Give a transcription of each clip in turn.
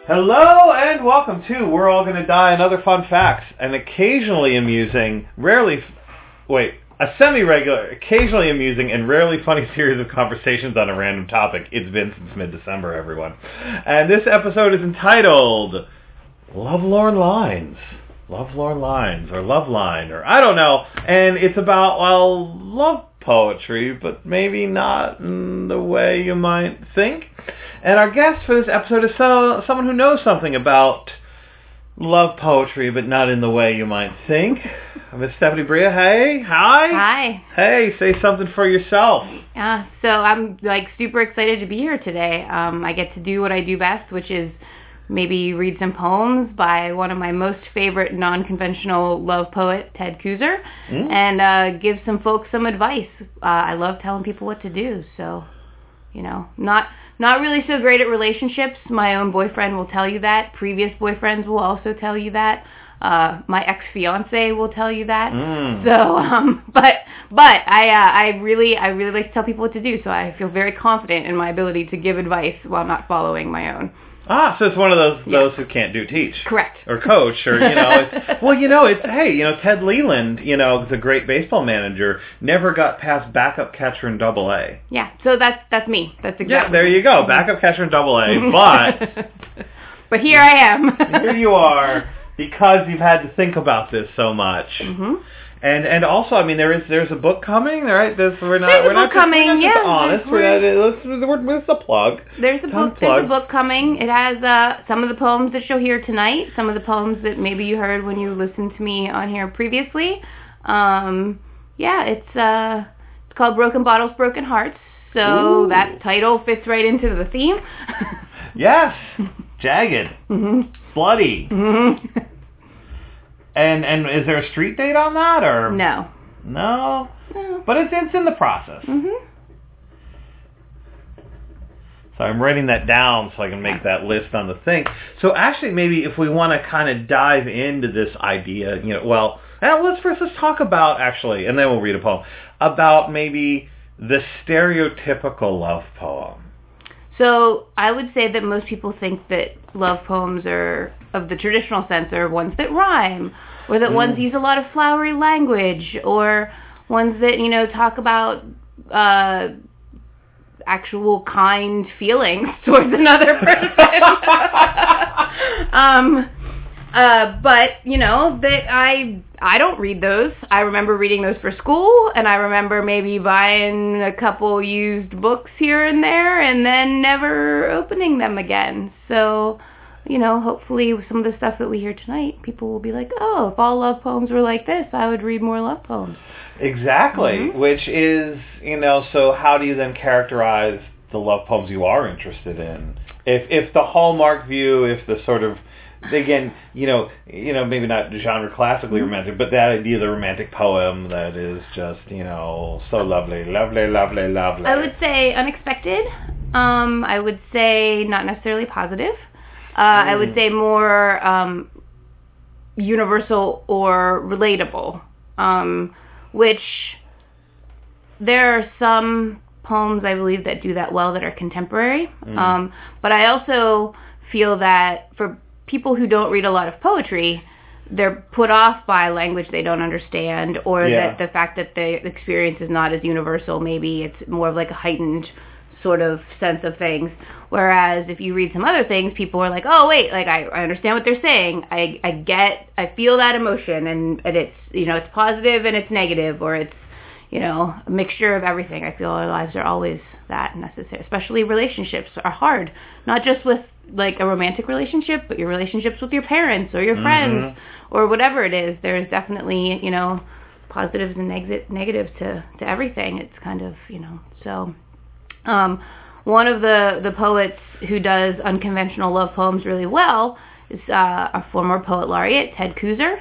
Hello and welcome to We're All Gonna Die and Other Fun Facts, an occasionally amusing, a semi-regular, occasionally amusing, and rarely funny series of conversations on a random topic. It's been since mid-December, everyone. And this episode is entitled Lovelorn Lines. Lovelorn Lines, or Love Line, or I don't know. And it's about, well, love poetry, but maybe not in the way you might think. And our guest for this episode is someone who knows something about love poetry, but not in the way you might think. Miss Stephanie Bria, hey, hi. Hi. Hey, say something for yourself. So I'm super excited to be here today. I get to do what I do best, which is maybe read some poems by one of my most favorite non-conventional love poet, Ted Kooser, and give some folks some advice. I love telling people what to do, so, not really so great at relationships. My own boyfriend will tell you that. Previous boyfriends will also tell you that. My ex-fiance will tell you that. So, but I really like to tell people what to do, so I feel very confident in my ability to give advice while not following my own. So it's one of those who can't do teach. Correct. Or coach, or, Ted Leland, the great baseball manager, never got past backup catcher in Double-A. Yeah, so that's me. That's exactly. Yeah, there you go, backup catcher in Double-A, but... But here I am. Here you are, because you've had to think about this so much. Mm-hmm. And also, I mean, there's a book coming, right? There's a book coming. Yeah, honest. It's a plug. There's a book coming. It has some of the poems that you'll hear tonight, some of the poems that maybe you heard when you listened to me on here previously. It's called Broken Bottles, Broken Hearts. So that title fits right into the theme. Yes, jagged, bloody. Mm-hmm. And is there a street date on that, or no? No. But it's in the process. Mm-hmm. So I'm writing that down so I can make that list on the thing. So actually, maybe if we want to kind of dive into this idea, let's talk about actually, and then we'll read a poem about maybe the stereotypical love poem. So I would say that most people think that love poems are, of the traditional sense, are ones that rhyme, or that ones use a lot of flowery language, or ones that, talk about actual kind feelings towards another person. But, that I don't read those. I remember reading those for school, and I remember maybe buying a couple used books here and there, and then never opening them again. So, hopefully with some of the stuff that we hear tonight, people will be like, oh, if all love poems were like this, I would read more love poems. Exactly, which is, so how do you then characterize the love poems you are interested in? If the hallmark view, if the sort of, again, maybe not genre classically romantic, but that idea of the romantic poem that is just, so lovely, lovely, lovely, lovely. I would say unexpected. I would say not necessarily positive. I would say more universal or relatable, which there are some poems, I believe, that do that well that are contemporary. But I also feel that for people who don't read a lot of poetry, they're put off by language they don't understand, or that the fact that the experience is not as universal. Maybe it's more of like a heightened sort of sense of things. Whereas if you read some other things, people are like, oh wait, I understand what they're saying. I feel that emotion, and it's, it's positive and it's negative, or it's, a mixture of everything. I feel our lives are always that necessary, especially relationships are hard, not just with like a romantic relationship, but your relationships with your parents or your friends or whatever it is. There's definitely, positives and negatives to everything. It's kind of, so one of the poets who does unconventional love poems really well is a former poet laureate, Ted Kooser.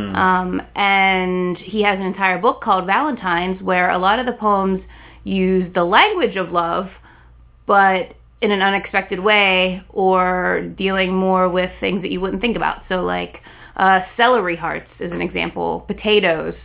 And he has an entire book called Valentine's, where a lot of the poems use the language of love, but in an unexpected way, or dealing more with things that you wouldn't think about. So like celery hearts is an example, potatoes,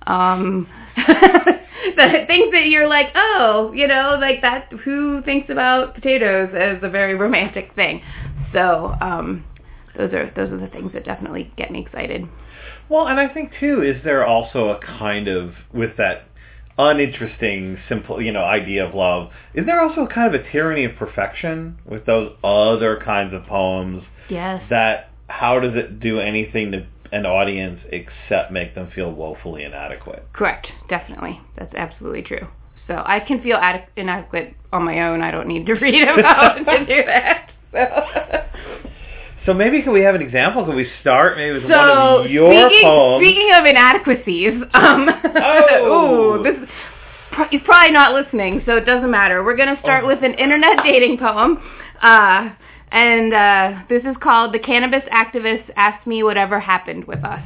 the things that you're like, oh, like that, who thinks about potatoes as a very romantic thing? So those are the things that definitely get me excited. Well, and I think too, is there also a kind of, with that uninteresting, simple, idea of love, is there also kind of a tyranny of perfection with those other kinds of poems? Yes. That how does it do anything to an audience except make them feel woefully inadequate? Correct. Definitely. That's absolutely true. So I can feel inadequate on my own. I don't need to read about to do that. So maybe can we have an example? Can we start maybe with one of your poems? Speaking of inadequacies, he's probably not listening, so it doesn't matter. We're going to start with an internet dating poem. And this is called The Cannabis Activist Asked Me Whatever Happened With Us.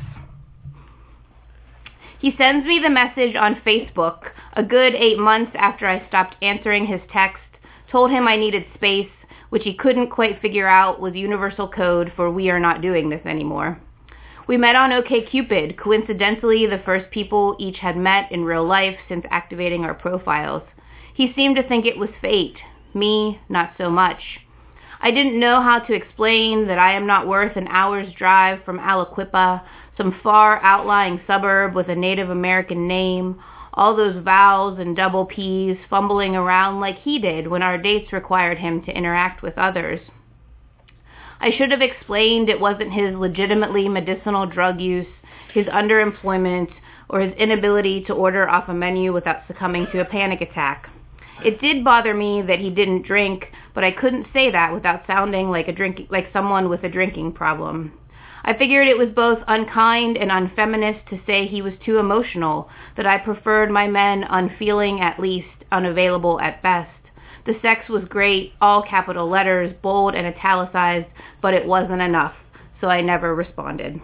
He sends me the message on Facebook a good 8 months after I stopped answering his text, told him I needed space, which he couldn't quite figure out was universal code for we are not doing this anymore. We met on OkCupid, coincidentally the first people each had met in real life since activating our profiles. He seemed to think it was fate. Me, not so much. I didn't know how to explain that I am not worth an hour's drive from Aliquippa, some far outlying suburb with a Native American name, all those vowels and double P's fumbling around like he did when our dates required him to interact with others. I should have explained it wasn't his legitimately medicinal drug use, his underemployment, or his inability to order off a menu without succumbing to a panic attack. It did bother me that he didn't drink, but I couldn't say that without sounding like someone with a drinking problem. I figured it was both unkind and unfeminist to say he was too emotional, that I preferred my men unfeeling at least, unavailable at best. The sex was great, all capital letters, bold and italicized, but it wasn't enough, so I never responded.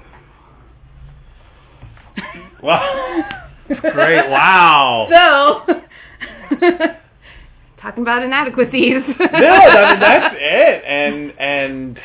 Wow. Great, wow. So, talking about inadequacies. No, I mean, that's it. And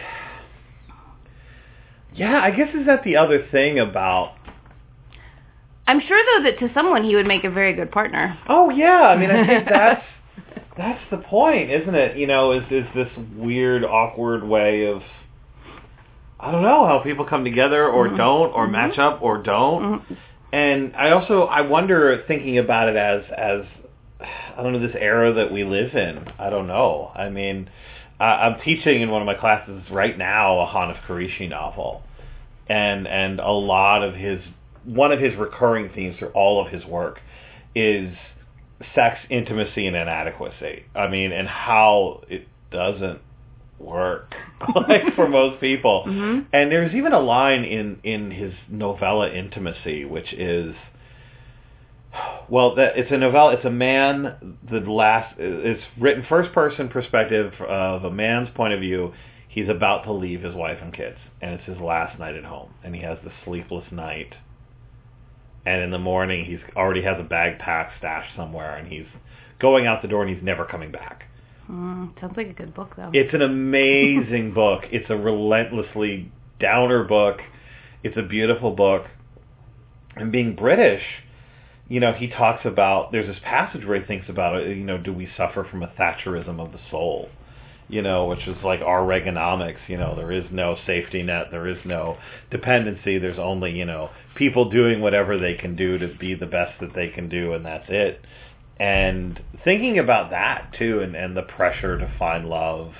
yeah, I guess is that the other thing about... I'm sure, though, that to someone he would make a very good partner. Oh, yeah. I mean, I think that's the point, isn't it? Is this weird, awkward way of... I don't know, how people come together or don't, or match up or don't. And I wonder, thinking about it as I don't know, this era that we live in. I don't know. I mean, I'm teaching in one of my classes right now a Hanif Kureishi novel, and a lot of one of his recurring themes through all of his work is sex, intimacy, and inadequacy. I mean, and how it doesn't work for most people. And there's even a line in his novella Intimacy, which is, well, it's a novella. It's a man. It's written first person perspective of a man's point of view. He's about to leave his wife and kids, and it's his last night at home, and he has the sleepless night. And in the morning, he already has a bag packed, stashed somewhere, and he's going out the door, and he's never coming back. Sounds like a good book, though. It's an amazing book. It's a relentlessly downer book. It's a beautiful book. And being British, he talks about, there's this passage where he thinks about it, do we suffer from a Thatcherism of the soul? Which is like our Reaganomics, there is no safety net, there is no dependency, there's only, people doing whatever they can do to be the best that they can do, and that's it. And thinking about that, too, and the pressure to find love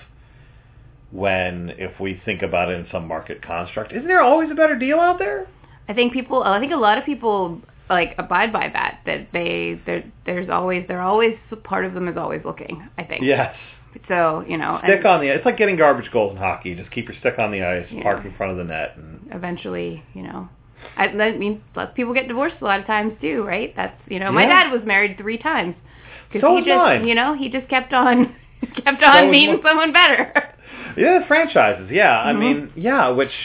if we think about it in some market construct, isn't there always a better deal out there? I think a lot of people abide by that they're always part of them is always looking, I think. Yes. So, stick on the ice. It's like getting garbage goals in hockey. Just keep your stick on the ice, park in front of the net. And eventually, I mean, lots of people get divorced a lot of times, too, right? That's, my dad was married 3 times. So was mine. He just kept on meeting someone better. Yeah, franchises, yeah. I mean, yeah, do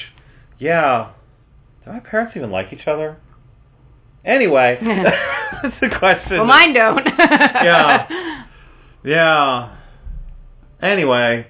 my parents even like each other? Anyway, that's the question. Well, mine don't. Yeah. Anyway,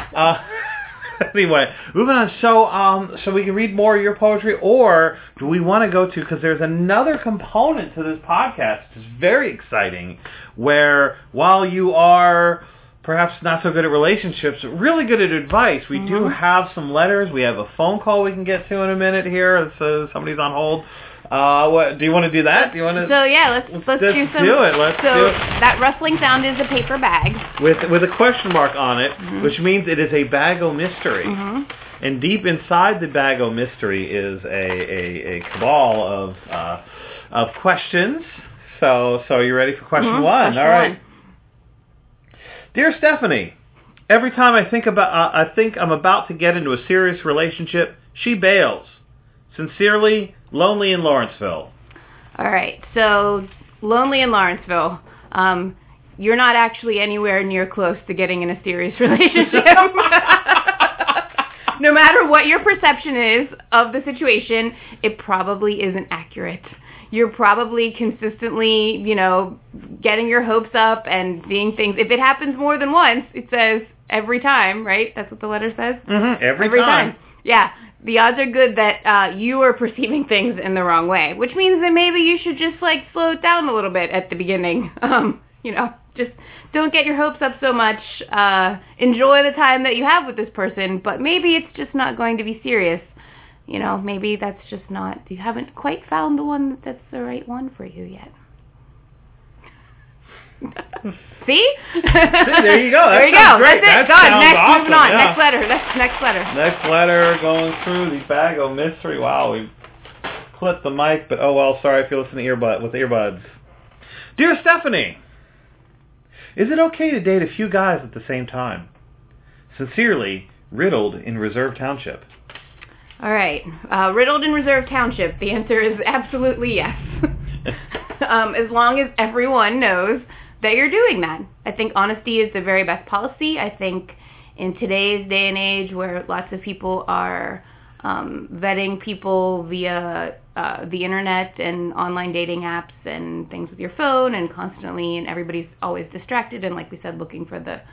moving on. So we can read more of your poetry, or do we want to go to, because there's another component to this podcast, which is very exciting, where while you are perhaps not so good at relationships, really good at advice. We do have some letters. We have a phone call we can get to in a minute here. So somebody's on hold. What do you want to do that? Do you want to? So yeah, let's do some. Do it. Let's do it. That rustling sound is a paper bag with a question mark on it, which means it is a bag o' mystery. And deep inside the bag o' mystery is a cabal of questions. So are you ready for question one? All right. Dear Stephanie, every time I think I'm about to get into a serious relationship, she bails. Sincerely, Lonely in Lawrenceville. All right, so Lonely in Lawrenceville. You're not actually anywhere near close to getting in a serious relationship. No matter what your perception is of the situation, it probably isn't accurate. You're probably consistently, getting your hopes up and seeing things. If it happens more than once, it says every time, right? That's what the letter says? Every time. Yeah. The odds are good that you are perceiving things in the wrong way, which means that maybe you should just, slow it down a little bit at the beginning. Just don't get your hopes up so much. Enjoy the time that you have with this person, but maybe it's just not going to be serious. Maybe that's just not, you haven't quite found the one that's the right one for you yet. See? There you go. There you go. Great. That's it. Done. Next, awesome. Moving on. Yeah. Next letter. Next letter. Next letter going through the bag o' mystery. Wow, we clipped the mic, but oh well, sorry if you listen to with earbuds. Dear Stephanie, is it okay to date a few guys at the same time? Sincerely, Riddled in Reserve Township. All right. Riddled in Reserve Township. The answer is absolutely yes. As long as everyone knows that you're doing that. I think honesty is the very best policy. I think in today's day and age where lots of people are vetting people via the internet and online dating apps and things with your phone and constantly, and everybody's always distracted and, like we said, looking for the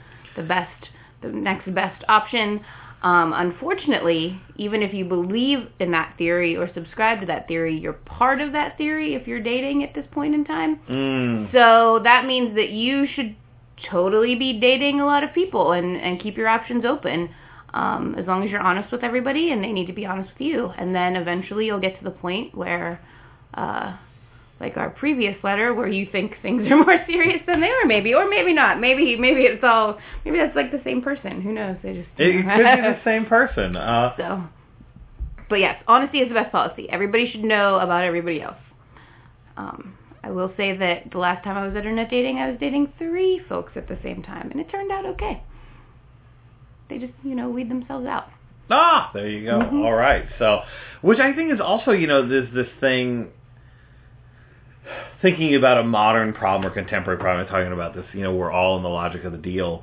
next best option. Unfortunately, even if you believe in that theory or subscribe to that theory, you're part of that theory if you're dating at this point in time. So that means that you should totally be dating a lot of people and keep your options open, as long as you're honest with everybody and they need to be honest with you. And then eventually you'll get to the point where, like our previous letter, where you think things are more serious than they are, maybe, or maybe not. Maybe that's like the same person. Who knows? It could be the same person. But yes, honesty is the best policy. Everybody should know about everybody else. I will say that the last time I was internet dating, I was dating 3 folks at the same time, and it turned out okay. They just, weed themselves out. There you go. All right. So, which I think is also, there's this thing. Thinking about a modern problem or contemporary problem, I'm talking about this, we're all in the logic of the deal.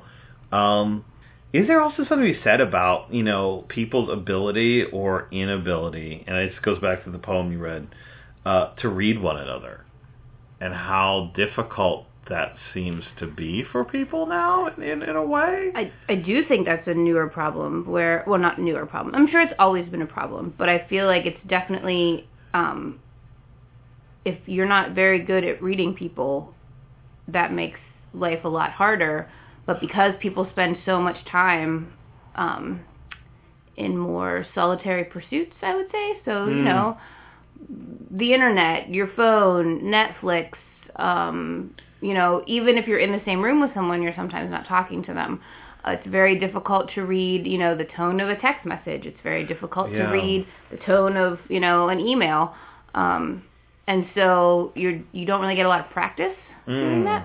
Is there also something to be said about, people's ability or inability, and this goes back to the poem you read, to read one another, and how difficult that seems to be for people now, in a way? I do think that's a newer problem, not newer problem. I'm sure it's always been a problem, but I feel like it's definitely... if you're not very good at reading people, that makes life a lot harder. But because people spend so much time in more solitary pursuits, I would say, so, the internet, your phone, Netflix, even if you're in the same room with someone, you're sometimes not talking to them. It's very difficult to read, the tone of a text message. It's very difficult to read the tone of, an email. And so you don't really get a lot of practice doing that.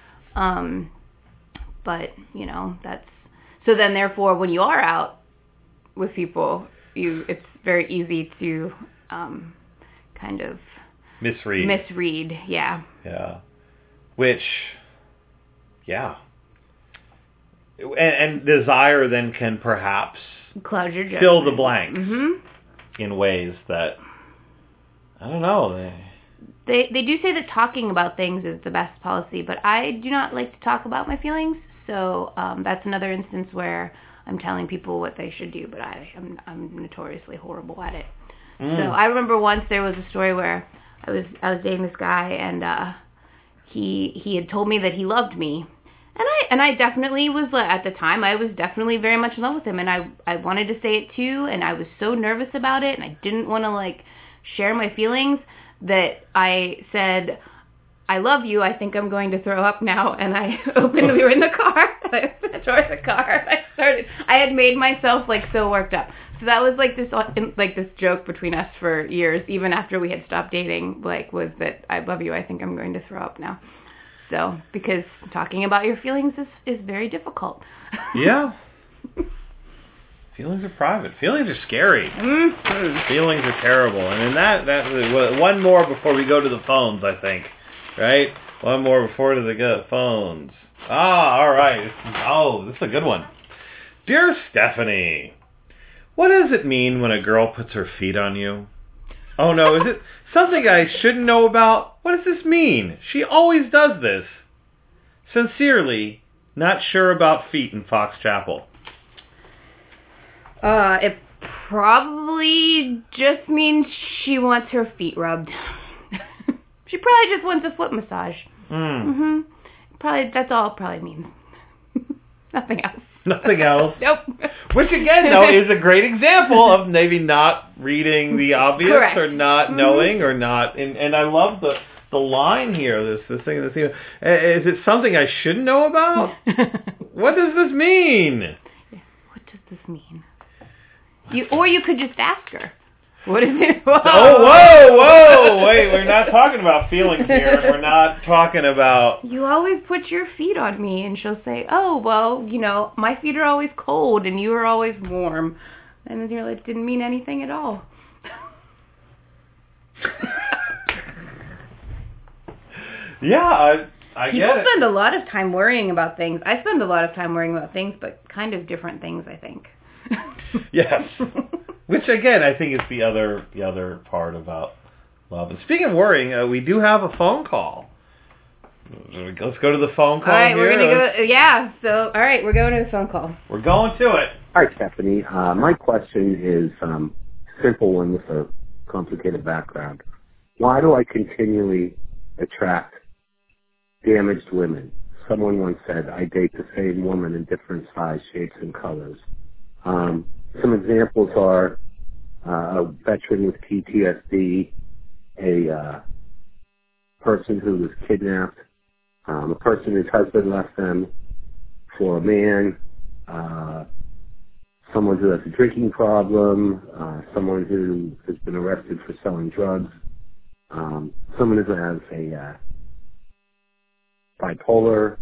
But, that's... So then, therefore, when you are out with people, it's very easy to kind of... Misread, yeah. Yeah. Which, yeah. And desire then can perhaps... cloud your judgment. Fill the blanks in ways that... I don't know. They do say that talking about things is the best policy, but I do not like to talk about my feelings, so that's another instance where I'm telling people what they should do, but I'm notoriously horrible at it. So I remember once there was a story where I was dating this guy, and he had told me that he loved me, And I definitely was, at the time, I was definitely very much in love with him, and I wanted to say it too, and I was so nervous about it, and I didn't want to, like, share my feelings, that I said, I love you, I think I'm going to throw up now, and I opened, we were in the car, I opened the door of the car, I had made myself, like, so worked up. So that was, like, this joke between us for years, even after we had stopped dating, like, was that, I love you, I think I'm going to throw up now. So, because talking about your feelings is very difficult. Yeah. Feelings are private. Feelings are scary. Mm-hmm. Feelings are terrible. And in that one more before we go to the phones, I think. Right? One more before to the phones. All right. This is a good one. Dear Stephanie, what does it mean when a girl puts her feet on you? Oh no, is it something I shouldn't know about? What does this mean? She always does this. Sincerely, not sure about feet in Fox Chapel. It probably just means she wants her feet rubbed. She probably just wants a foot massage. Mm-hmm. Probably, that's all it probably means. Nothing else. Nothing else? Nope. Which again, though, is a great example of maybe not reading the obvious. Correct. Or not knowing or not. And I love the line here, this thing. Is it something I should know about? What does this mean? What does this mean? Or you could just ask her. What is it? Whoa. Whoa! Wait, we're not talking about feelings here. We're not talking about... You always put your feet on me, and she'll say, oh, well, my feet are always cold, and you are always warm. And then you're like, didn't mean anything at all. Yeah, I get it. People spend a lot of time worrying about things. I spend a lot of time worrying about things, but kind of different things, I think. Yes. Which, again, I think is the other part about love. And speaking of worrying, we do have a phone call. Let's go to the phone call. All right, we're going to go. Yeah, so, all right, we're going to the phone call. We're going to it. Hi, Stephanie. My question is a simple one with a complicated background. Why do I continually attract damaged women? Someone once said, I date the same woman in different size, shapes, and colors. Some examples are a veteran with PTSD, a person who was kidnapped, a person whose husband left them for a man, someone who has a drinking problem, someone who has been arrested for selling drugs, someone who has a bipolar,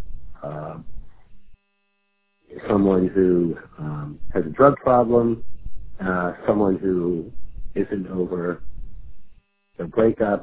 someone who has a drug problem, someone who isn't over their breakup,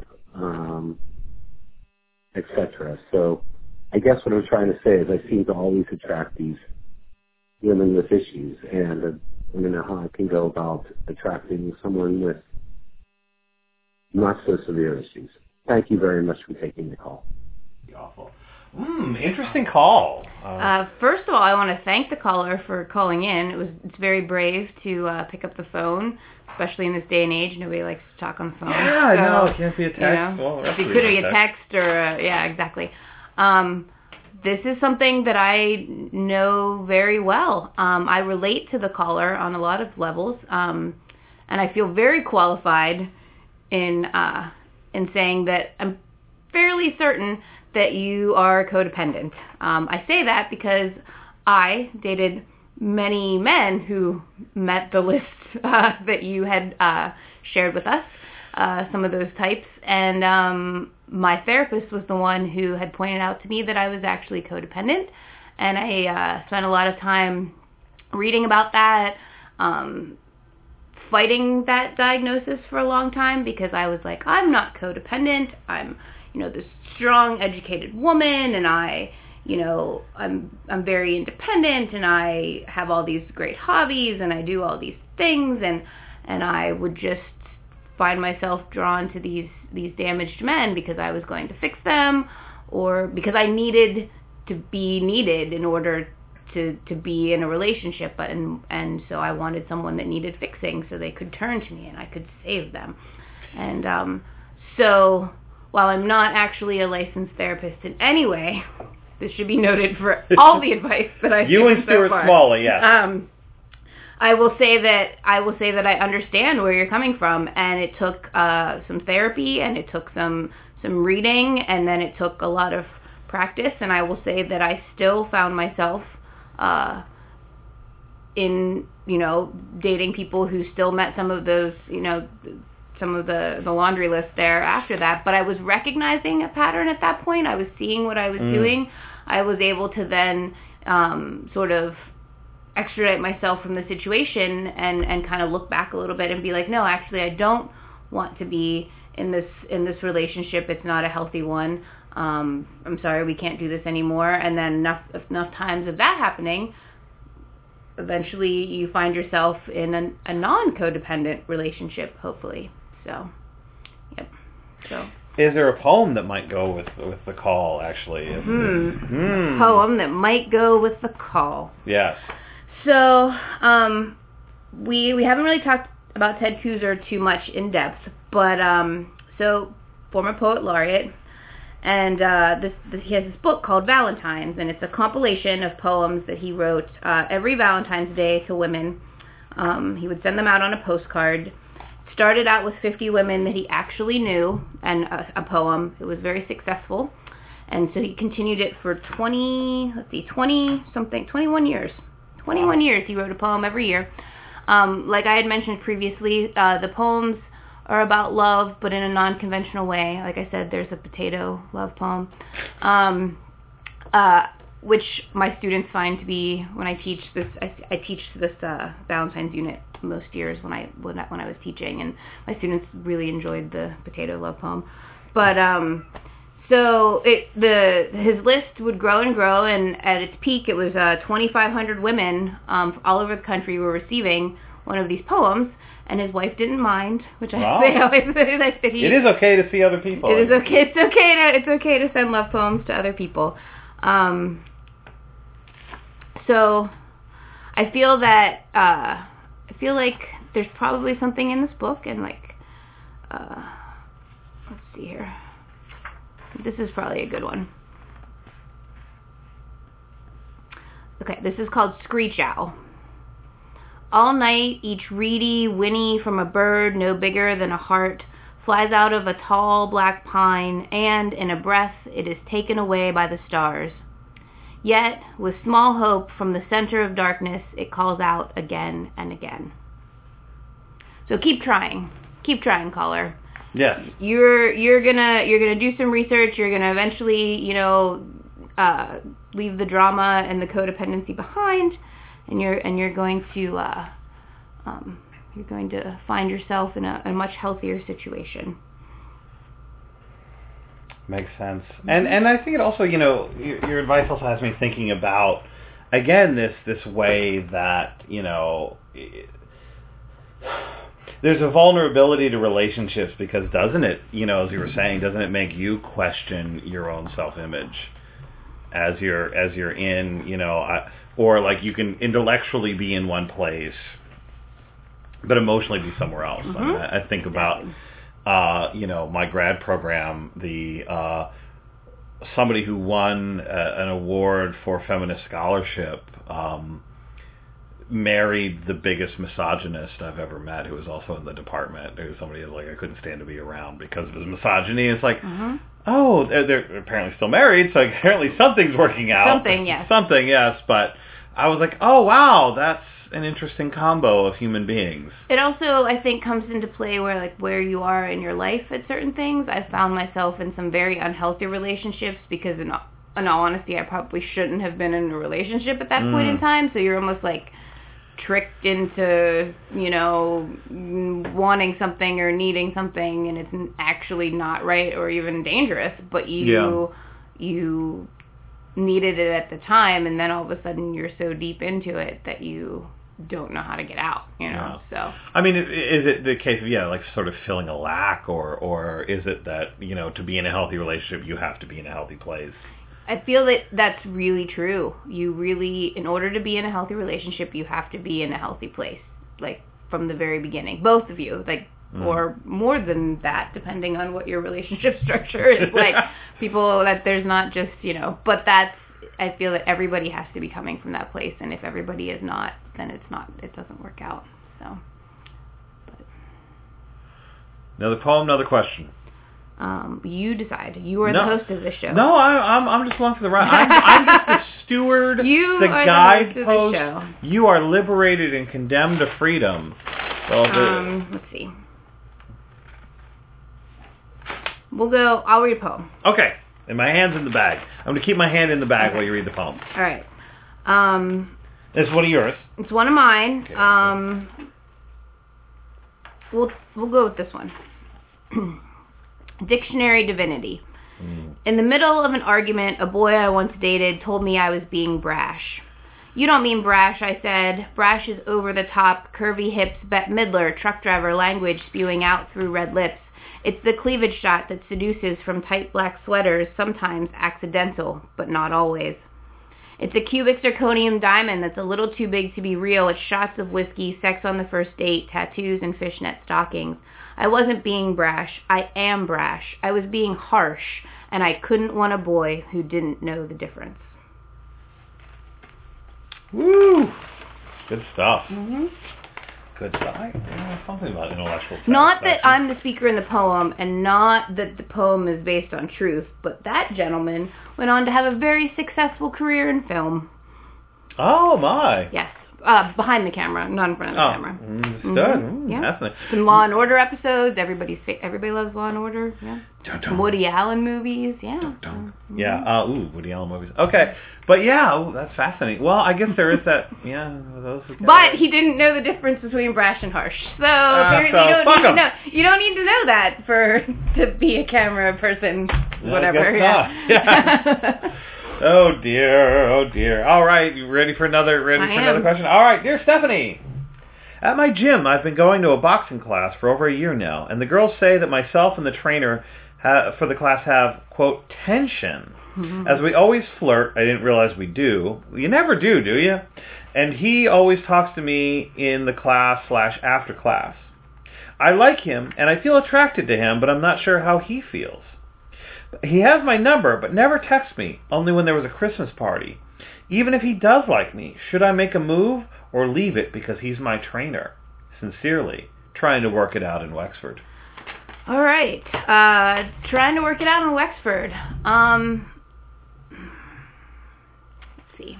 etc. So I guess what I'm trying to say is I seem to always attract these women with issues, and I don't know how I can go about attracting someone with not so severe issues. Thank you very much for taking the call. Awful. Interesting call. First of all, I want to thank the caller for calling in. It's very brave to pick up the phone, especially in this day and age. Nobody likes to talk on the phone. Yeah, so, no, it can't be a text. Well, if it could be a text or yeah, exactly. This is something that I know very well. I relate to the caller on a lot of levels, and I feel very qualified in saying that I'm fairly certain that you are codependent. I say that because I dated many men who met the list that you had shared with us, some of those types, and my therapist was the one who had pointed out to me that I was actually codependent, and I spent a lot of time reading about that, fighting that diagnosis for a long time because I was like, I'm not codependent, I'm this strong, educated woman, and I'm very independent, and I have all these great hobbies, and I do all these things, and I would just find myself drawn to these damaged men because I was going to fix them, or because I needed to be needed in order to be in a relationship, and so I wanted someone that needed fixing so they could turn to me and I could save them. And so while I'm not actually a licensed therapist in any way, This should be noted for all the advice that I've You given and Stuart so far. Smalley, yes. I will say that I understand where you're coming from, and it took some therapy, and it took some reading, and then it took a lot of practice. And I will say that I still found myself in dating people who still met some of those some of the laundry list there after that. But I was recognizing a pattern at that point. I was seeing what I was doing. I was able to then sort of extradite myself from the situation and kind of look back a little bit and be like, no, actually, I don't want to be in this relationship. It's not a healthy one. I'm sorry, we can't do this anymore. And then enough times of that happening, eventually you find yourself in a non-codependent relationship, hopefully. So, yep. So. Is there a poem that might go with the call, actually? Poem that might go with the call. Yes. So, we haven't really talked about Ted Kooser too much in depth, but so former poet laureate, and he has this book called Valentines, and it's a compilation of poems that he wrote every Valentine's Day to women. He would send them out on a postcard. Started out with 50 women that he actually knew, and a poem. It was very successful, and so he continued it for 21 years. 21 years he wrote a poem every year. Like I had mentioned previously, the poems are about love, but in a non-conventional way. Like I said, there's a potato love poem, which my students find to be, when I teach this, I teach this Valentine's unit most years when I was teaching, and my students really enjoyed the potato love poem. But so his list would grow and grow, and at its peak, it was 2,500 women all over the country were receiving one of these poems, and his wife didn't mind, which Wow. I always say that he. It is okay to see other people. It is okay. It's okay to send love poems to other people. So I feel like there's probably something in this book, and like, let's see here. This is probably a good one. Okay, this is called Screech Owl. All night, each reedy whinny from a bird no bigger than a heart flies out of a tall black pine, and in a breath it is taken away by the stars. Yet, with small hope from the center of darkness, it calls out again and again. So keep trying, caller. Yes. You're gonna do some research. You're gonna eventually, leave the drama and the codependency behind, and you're going to find yourself in a much healthier situation. Makes sense. And I think it also, your advice also has me thinking about, again, this way that, there's a vulnerability to relationships because doesn't it, as you were saying, doesn't it make you question your own self-image as you're in, or like you can intellectually be in one place, but emotionally be somewhere else. Mm-hmm. I mean, I think about, my grad program, somebody who won an award for feminist scholarship, married the biggest misogynist I've ever met, who was also in the department. Who was somebody who was like, I couldn't stand to be around because of his misogyny. It's like, oh, they're apparently still married, so apparently something's working out. Something, yes. Something, yes. But I was like, oh, wow, that's an interesting combo of human beings. It also, I think, comes into play where you are in your life at certain things. I found myself in some very unhealthy relationships because, in all honesty, I probably shouldn't have been in a relationship at that point in time. So you're almost like tricked into, wanting something or needing something, and it's actually not right or even dangerous, but you needed it at the time, and then all of a sudden you're so deep into it that you don't know how to get out, Yeah. So. I mean, is it the case of, like sort of filling a lack, or is it that, to be in a healthy relationship, you have to be in a healthy place? I feel that that's really true. You really, in order to be in a healthy relationship, you have to be in a healthy place, like from the very beginning. Both of you, or more than that, depending on what your relationship structure is. Like, people, that there's not just, but that's, I feel that everybody has to be coming from that place, and if everybody is not, then it doesn't work out. So. Another poem, another question. You decide. You are the host of this show. No, I'm just along for the ride. I'm just the steward, the guidepost. You are liberated and condemned to freedom. Well, let's see. I'll read a poem. Okay. And my hand's in the bag. I'm going to keep my hand in the bag while you read the poem. All right. It's one of yours. It's one of mine. Okay. We'll go with this one. Dictionary Divinity. In the middle of an argument, a boy I once dated told me I was being brash. You don't mean brash, I said. Brash is over-the-top, curvy hips, Bette Midler, truck driver language spewing out through red lips. It's the cleavage shot that seduces from tight black sweaters, sometimes accidental, but not always. It's a cubic zirconium diamond that's a little too big to be real. It's shots of whiskey, sex on the first date, tattoos, and fishnet stockings. I wasn't being brash. I am brash. I was being harsh, and I couldn't want a boy who didn't know the difference. Woo! Good stuff. Mm-hmm. Good stuff. Something about intellectual satisfaction. Not that I'm the speaker in the poem, and not that the poem is based on truth, but that gentleman went on to have a very successful career in film. Oh, my. Yes. Behind the camera, not in front of the camera. Understood. Mm-hmm. Yeah. Fascinating. Some Law and Order episodes. Everybody loves Law and Order. Yeah. Dun-dun. Woody Allen movies. Yeah. Dun-dun. Yeah. Woody Allen movies. Okay. But yeah, that's fascinating. Well, I guess there is that. Yeah. Those. But he didn't know the difference between brash and harsh. So apparently you don't need to know. You don't need to know that to be a camera person. Whatever. Yeah. Oh dear. All right, you ready for another question? All right, dear Stephanie. At my gym, I've been going to a boxing class for over a year now, and the girls say that myself and the trainer for the class have, quote, tension. Mm-hmm. As we always flirt, I didn't realize we do. You never do you? And he always talks to me in the class/after class. I like him, and I feel attracted to him, but I'm not sure how he feels. He has my number, but never texts me, only when there was a Christmas party. Even if he does like me, should I make a move or leave it because he's my trainer? Sincerely, trying to work it out in Wexford. All right. Trying to work it out in Wexford. Let's see.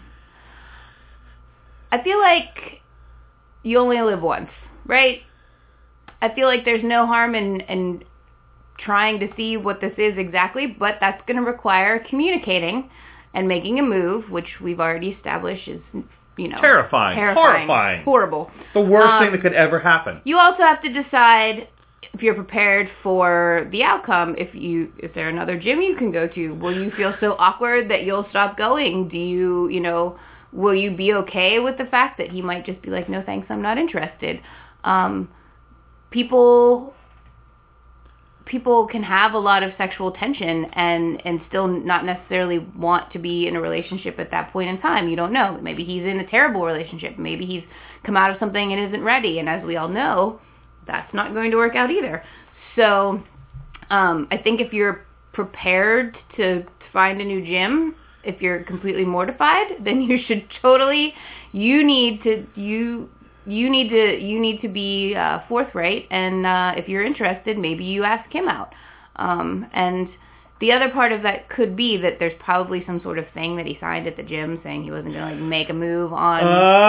I feel like you only live once, right? I feel like there's no harm in trying to see what this is exactly, but that's going to require communicating and making a move, which we've already established is, terrifying, horrifying, horrible. The worst thing that could ever happen. You also have to decide if you're prepared for the outcome. Is there another gym you can go to? Will you feel so awkward that you'll stop going? Do you, will you be okay with the fact that he might just be like, no thanks, I'm not interested? People can have a lot of sexual tension and still not necessarily want to be in a relationship at that point in time. You don't know. Maybe he's in a terrible relationship. Maybe he's come out of something and isn't ready. And as we all know, that's not going to work out either. So I think if you're prepared to find a new gym, if you're completely mortified, then you should totally, you need to be forthright, and if you're interested, maybe you ask him out. And the other part of that could be that there's probably some sort of thing that he signed at the gym saying he wasn't going to make a move on,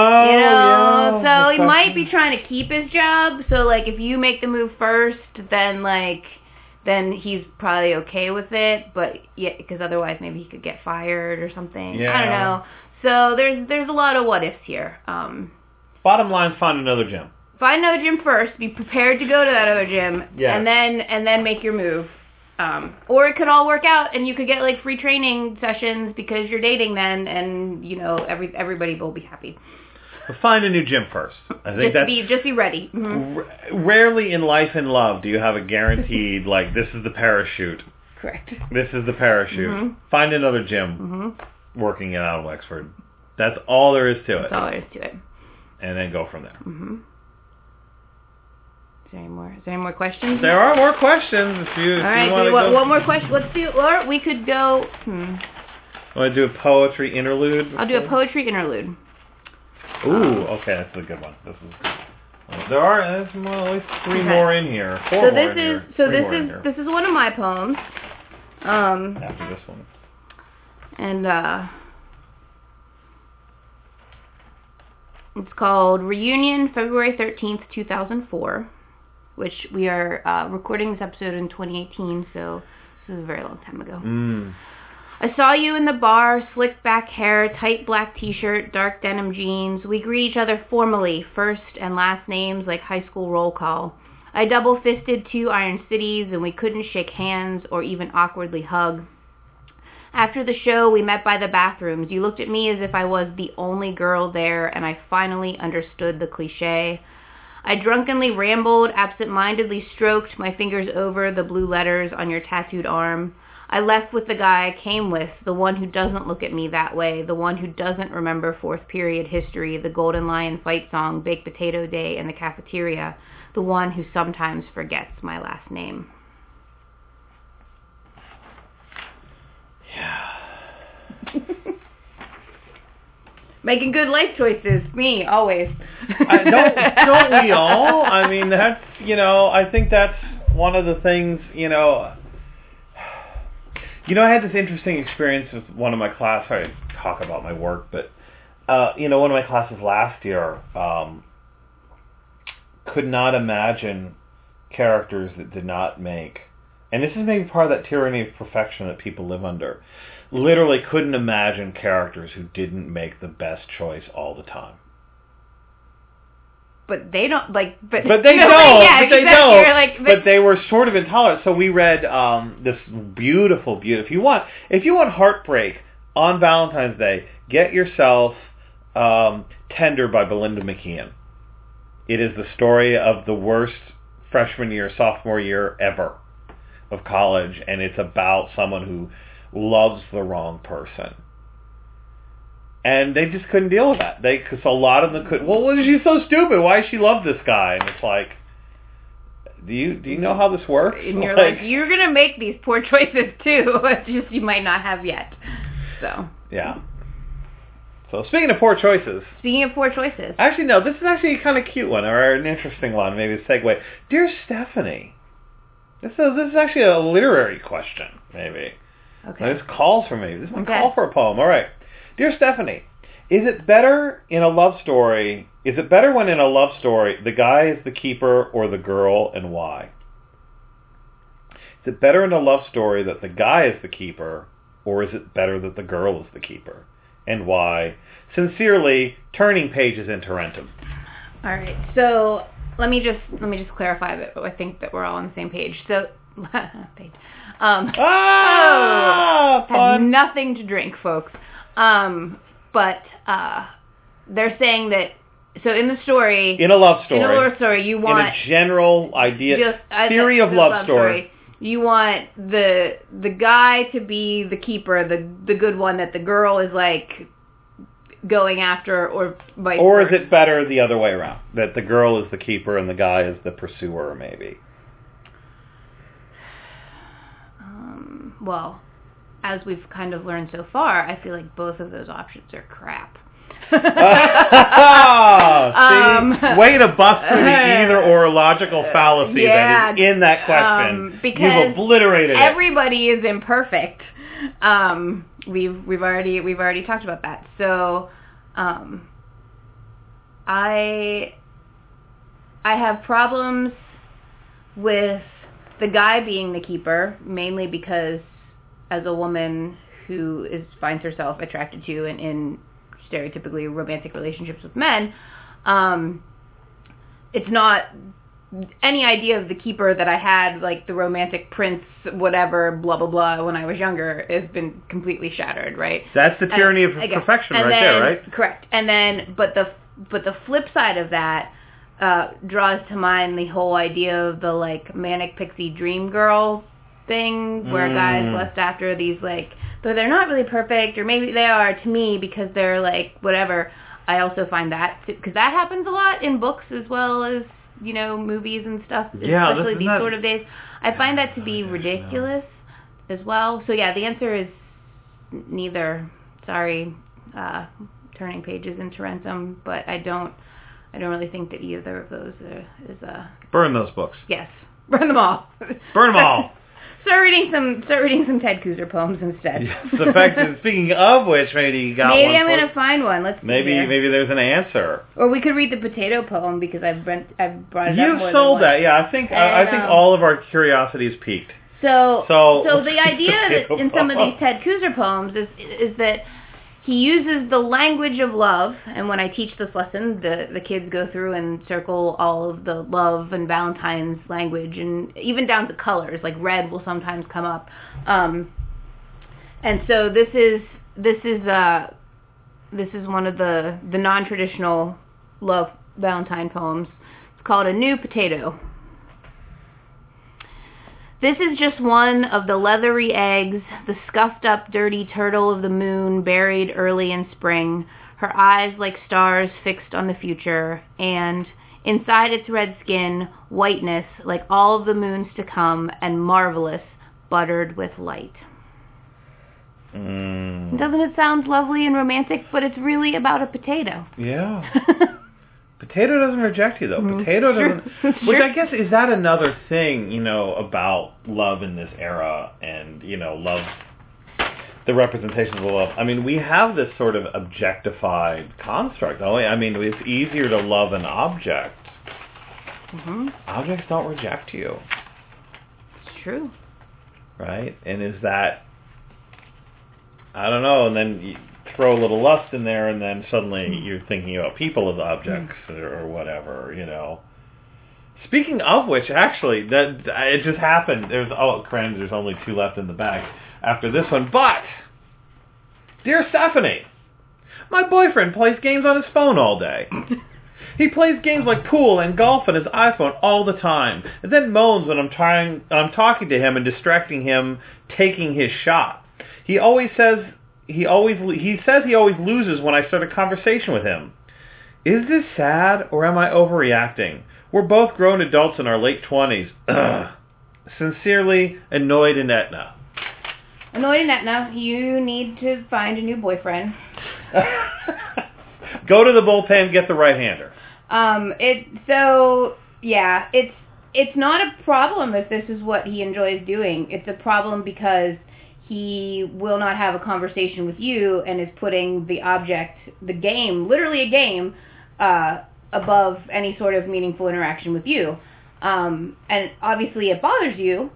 so he might be trying to keep his job. So if you make the move first, then he's probably okay with it, but yeah, because otherwise maybe he could get fired or something. Yeah. I don't know. So there's a lot of what ifs here. Bottom line, find another gym. Find another gym first. Be prepared to go to that other gym, yes. and then make your move. Or it could all work out, and you could get free training sessions because you're dating then, and everybody will be happy. But find a new gym first. I think just be ready. Mm-hmm. Rarely in life and love do you have a guaranteed this is the parachute. Correct. This is the parachute. Mm-hmm. Find another gym. Mm-hmm. Working it out in Wexford. That's all there is to it. That's all there is to it. And then go from there. Mm-hmm. Is there any more questions? There are more questions. All right, one more question. Let's do, or we could go. Want to do a poetry interlude? I'll do a poetry interlude. Ooh, okay, that's a good one. This is there's at least three more in here. Four more in here. This is one of my poems. After this one. And it's called Reunion, February 13th, 2004, which we are recording this episode in 2018, so this is a very long time ago. I saw you in the bar, slick back hair, tight black t-shirt, dark denim jeans. We greet each other formally, first and last names like high school roll call. I double-fisted 2 Iron Cities, and we couldn't shake hands or even awkwardly hug. After the show, we met by the bathrooms. You looked at me as if I was the only girl there, and I finally understood the cliché. I drunkenly rambled, absent-mindedly stroked my fingers over the blue letters on your tattooed arm. I left with the guy I came with, the one who doesn't look at me that way, the one who doesn't remember fourth period history, the Golden Lion fight song, baked potato day in the cafeteria, the one who sometimes forgets my last name. Yeah. Making good life choices, me, always. Don't we all? I mean, that's, I think that's one of the things, I had this interesting experience with one of my classes. I talk about my work, but, one of my classes last year could not imagine characters that did not make, and this is maybe part of that tyranny of perfection that people live under, literally couldn't imagine characters who didn't make the best choice all the time. But they don't, but they don't. Yeah, but they exactly. don't. But they were sort of intolerant. So we read this beautiful. If you want heartbreak on Valentine's Day, get yourself Tender by Belinda McKeon. It is the story of the worst sophomore year ever of college, and it's about someone who loves the wrong person. And they just couldn't deal with that. Because a lot of them couldn't. Well, what is she so stupid? Why does she love this guy? And it's like, do you know how this works? And you're like you're gonna make these poor choices too. It's just you might not have yet. So yeah. So speaking of poor choices. Actually, no. This is actually a kind of cute one, or an interesting one. Maybe a segue. Dear Stephanie, this is actually a literary question. Maybe. Okay. This calls for me. This is a call for a poem. All right. Dear Stephanie, is it better when in a love story the guy is the keeper or the girl, and why? Is it better in a love story that the guy is the keeper, or is it better that the girl is the keeper, and why? Sincerely, Turning Pages in Tarentum. All right. So let me just clarify that I think that we're all on the same page. So page. Had nothing to drink, folks. But they're saying that, so in the story... In a love story, you want... In a general idea, theory of love story. You want the guy to be the keeper, the good one that the girl is, like, going after, or vice versa. Or is it better the other way around? That the girl is the keeper and the guy is the pursuer, maybe? Well... As we've kind of learned so far, I feel like both of those options are crap. See, way to bust through the either-or logical fallacy that is in that question. Because you've obliterated it. Everybody is imperfect. We've already talked about that. So, I have problems with the guy being the keeper, mainly because as a woman who finds herself attracted to and in stereotypically romantic relationships with men, it's not any idea of the keeper that I had, like the romantic prince, whatever, blah, blah, blah, when I was younger, has been completely shattered, right? That's the tyranny of perfection there, right? Correct. And then, but the flip side of that draws to mind the whole idea of the, like, manic pixie dream girl thing where guys lust after these, like, though they're not really perfect, or maybe they are to me because they're, like, whatever. I also find that, because that happens a lot in books as well as, movies and stuff, especially these sort of days. I find that to be ridiculous as well. So, yeah, the answer is neither. Sorry, Turning Pages and Tarentum, but I don't really think that either of those is a... Burn those books. Yes. Burn them all. Burn them all. Start reading some Ted Kooser poems instead. Yes, in fact, speaking of which, maybe you got maybe one. I'm going to find one. Let's see maybe there's an answer. Or we could read the potato poem because I've brought it up more than You sold that, yeah. I think all of our curiosity is piqued. So the idea that in some of these Ted Kooser poems is that he uses the language of love, and when I teach this lesson, the kids go through and circle all of the love and Valentine's language, and even down to colors, like red will sometimes come up. And so this is one of the non-traditional love Valentine poems. It's called A New Potato. This is just one of the leathery eggs, the scuffed-up, dirty turtle of the moon buried early in spring, her eyes like stars fixed on the future, and, inside its red skin, whiteness like all of the moons to come, and marvelous, buttered with light. Doesn't it sound lovely and romantic? But it's really about a potato. Yeah. Potato doesn't reject you, though. Potato doesn't... Which I guess, is that another thing, about love in this era and, love, the representations of love. I mean, we have this sort of objectified construct, don't we? I mean, it's easier to love an object. Mm-hmm. Objects don't reject you. It's true. Right? And is that... I don't know, and then... you throw a little lust in there, and then suddenly you're thinking about people as objects or whatever, Speaking of which, actually, that it just happened. There's only 2 left in the bag after this one. But, dear Stephanie, my boyfriend plays games on his phone all day. He plays games like pool and golf on his iPhone all the time, and then moans when I'm talking to him and distracting him, taking his shot. He says he always loses when I start a conversation with him. Is this sad, or am I overreacting? We're both grown adults in our late 20s. Ugh. Sincerely, Annoyed in Etna. Annoyed in Etna, you need to find a new boyfriend. Go to the bullpen, get the right-hander. It's not a problem if this is what he enjoys doing. It's a problem because he will not have a conversation with you and is putting the object, the game, literally a game, above any sort of meaningful interaction with you. And obviously it bothers you,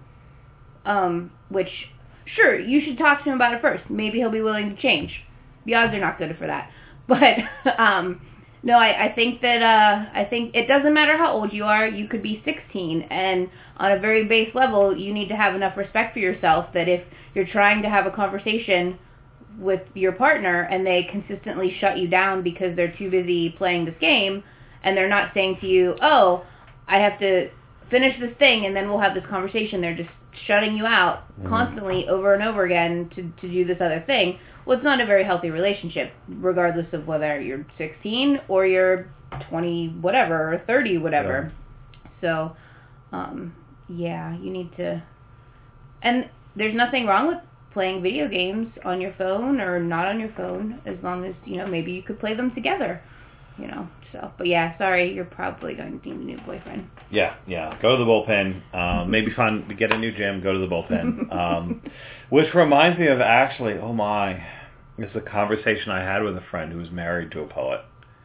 which, sure, you should talk to him about it first. Maybe he'll be willing to change. The odds are not good for that. But, no, I think it doesn't matter how old you are. You could be 16, and on a very base level, you need to have enough respect for yourself that if you're trying to have a conversation with your partner and they consistently shut you down because they're too busy playing this game, and they're not saying to you, oh, I have to finish this thing and then we'll have this conversation. They're just shutting you out constantly over and over again to do this other thing. Well, it's not a very healthy relationship, regardless of whether you're 16 or you're 20 whatever or 30 whatever. Yeah. So, you need to... And there's nothing wrong with playing video games on your phone or not on your phone, as long as, maybe you could play them together, So, but yeah, sorry, you're probably going to need a new boyfriend. Yeah. Go to the bullpen. Maybe get a new gym, go to the bullpen. Which reminds me of actually, it's a conversation I had with a friend who was married to a poet.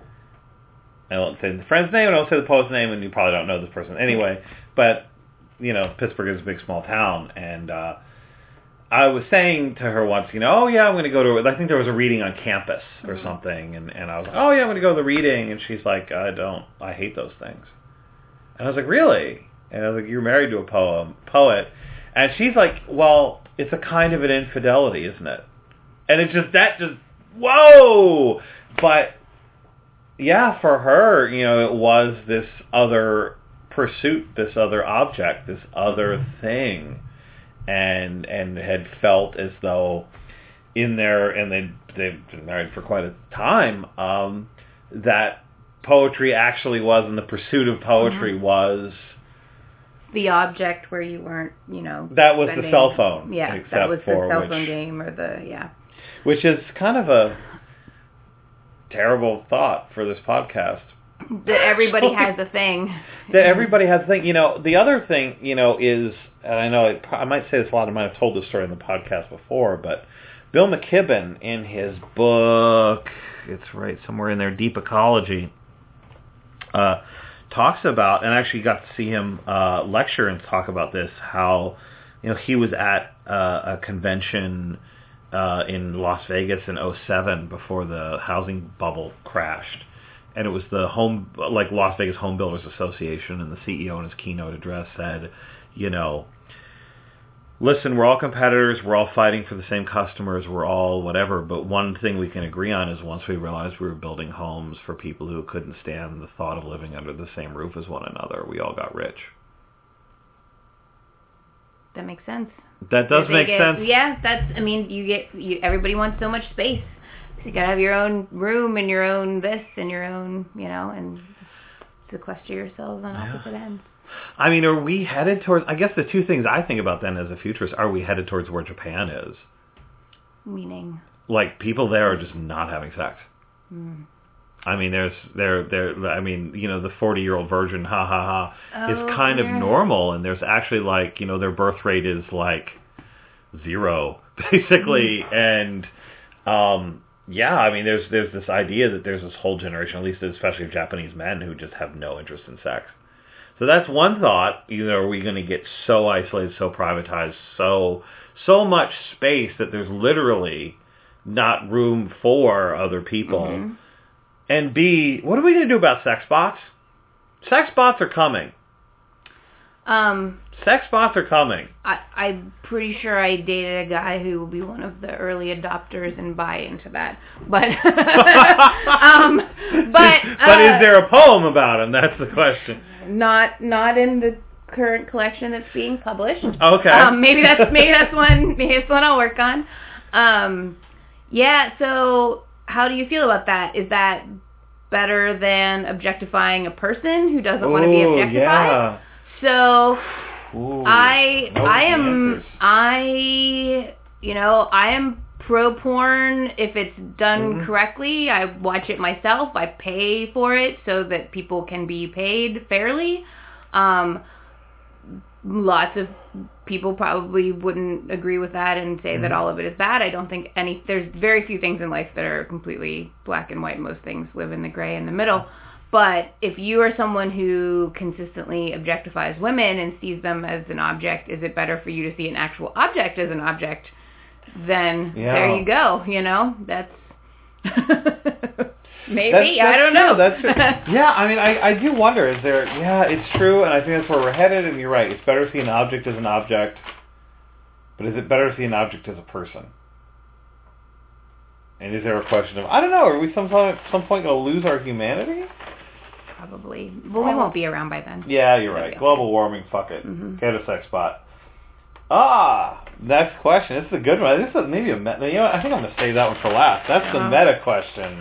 I won't say the friend's name, and I won't say the poet's name, and you probably don't know this person anyway, but, Pittsburgh is a big, small town, and I was saying to her once, I'm going to go to, I think there was a reading on campus or something, and I was like, I'm going to go to the reading, and she's like, I hate those things. And I was like, really? And I was like, you're married to a poet, and she's like, well, it's a kind of an infidelity, isn't it? And it's whoa! But, yeah, for her, it was this other pursuit, this other object, this other thing. And had felt as though in there, and they've been married for quite a time, that poetry actually was, and the pursuit of poetry was... The object where you weren't, That was the cell phone. Yeah, that was the cell phone game, or which is kind of a terrible thought for this podcast. That everybody has a thing. That everybody has a thing. The other thing, is, and I know I might say this a lot, I might have told this story in the podcast before, but Bill McKibben, in his book, it's right somewhere in there, Deep Ecology, talks about, and I actually got to see him lecture and talk about this, how he was at a convention in Las Vegas in 2007 before the housing bubble crashed. And it was the Las Vegas Home Builders Association, and the CEO in his keynote address said, listen, we're all competitors, we're all fighting for the same customers, we're all whatever, but one thing we can agree on is once we realized we were building homes for people who couldn't stand the thought of living under the same roof as one another, we all got rich. That makes sense. That does make sense. Yeah, everybody wants so much space. So you gotta have your own room and your own this and your own, and sequester yourselves on opposite ends. I mean, are we headed towards, I guess the two things I think about then as a futurist, are we headed towards where Japan is? Meaning? Like, people there are just not having sex. I mean, the 40-year-old virgin, ha ha ha, is kind of normal, and there's actually their birth rate is 0, basically, and, there's this idea that there's this whole generation, at least especially of Japanese men, who just have no interest in sex. So that's one thought. Are we going to get so isolated, so privatized, so much space that there's literally not room for other people? Mm-hmm. And B, what are we going to do about sex bots? Sex bots are coming. Sex bots are coming. I'm pretty sure I dated a guy who will be one of the early adopters and buy into that. But but is there a poem about him? That's the question. Not in the current collection that's being published. Okay. Maybe that's one. Maybe it's one I'll work on. So how do you feel about that? Is that better than objectifying a person who doesn't want to be objectified? Yeah. So I am pro porn if it's done correctly. I watch it myself. I pay for it so that people can be paid fairly. Lots of people probably wouldn't agree with that and say that all of it is bad. I don't think there's very few things in life that are completely black and white. Most things live in the gray in the middle. But if you are someone who consistently objectifies women and sees them as an object, is it better for you to see an actual object as an object? Then there you go. That's maybe. I don't know. That's true. Yeah, I do wonder. Is there? Yeah, it's true, and I think that's where we're headed. And you're right. It's better to see an object as an object, but is it better to see an object as a person? And is there a question of, I don't know, are we some point going to lose our humanity? Probably. Well, we won't be around by then. Yeah, you're right. Global warming, fuck it. Mm-hmm. Get a sex bot. Next question. This is a good one. This is maybe I think I'm going to save that one for last. That's the meta question.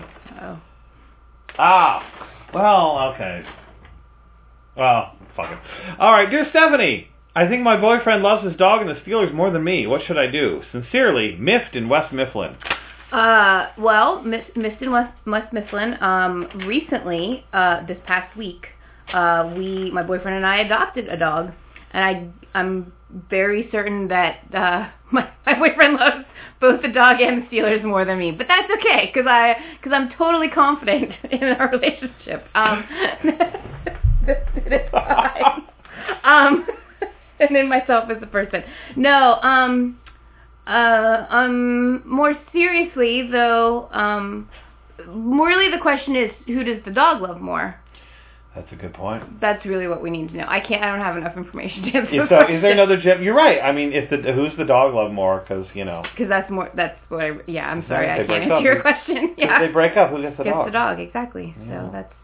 Well, okay. Well, fuck it. All right, dear Stephanie, I think my boyfriend loves his dog and the Steelers more than me. What should I do? Sincerely, Miffed in West Mifflin. Missed in West Mifflin, recently, this past week, my boyfriend and I adopted a dog, and I'm very certain that, my boyfriend loves both the dog and the Steelers more than me, but that's okay, cause I'm totally confident in our relationship, that it's fine, and in myself as a person. No, more seriously, though, really the question is, who does the dog love more? That's a good point. That's really what we need to know. I don't have enough information to answer the question. Is there another gem? You're right. Who's the dog love more? Because, Because that's what I'm sorry, I can't answer your question. Yeah. If they break up, who gets the dog? Gets the dog, exactly. Yeah. So that's,